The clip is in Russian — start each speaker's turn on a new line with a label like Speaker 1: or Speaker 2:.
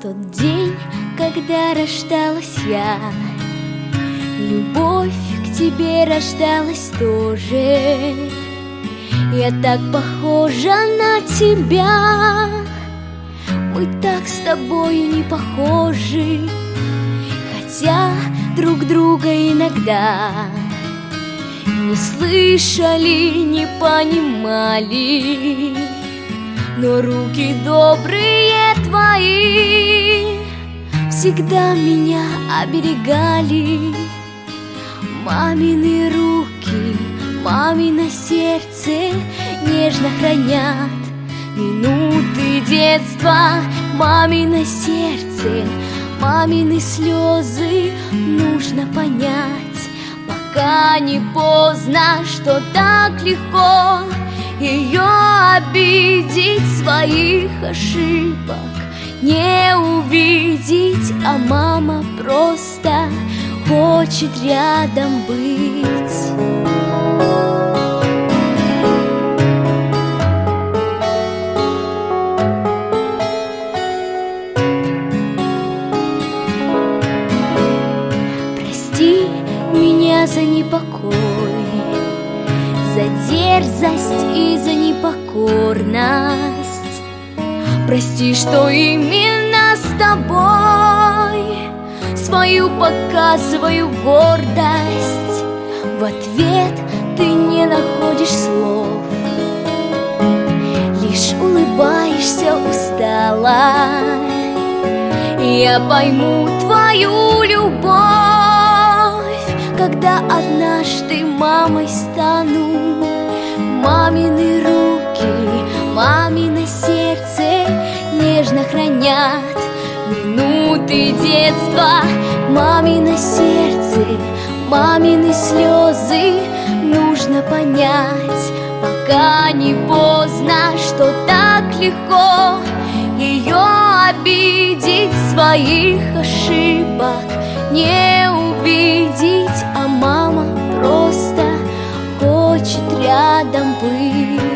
Speaker 1: тот день, когда рождалась я, любовь к тебе рождалась тоже. Я так похожа на тебя, мы так с тобою не похожи, хотя друг друга иногда не слышали, не понимали. Но руки добрые твои всегда меня оберегали. Мамины руки, мамино сердце нежно хранят минуты детства. Мамино сердце, мамины слезы нужно понять, пока не поздно, что так легко ее обидеть, своих ошибок не увидеть. А мама просто хочет рядом быть. Прости меня за непокой, за дерзость и за непокорность. Прости, что именно с тобой свою показываю гордость. В ответ ты не находишь слов, лишь улыбаешься устало. Я пойму твою любовь, когда однажды мамой стану. Мамины руки, мамино сердце нежно хранят минуты детства. Мамино сердце, мамины слезы нужно понять, пока не поздно, что так легко ее обидеть, своих ошибок не увидеть. А мама просто хочет рядом быть.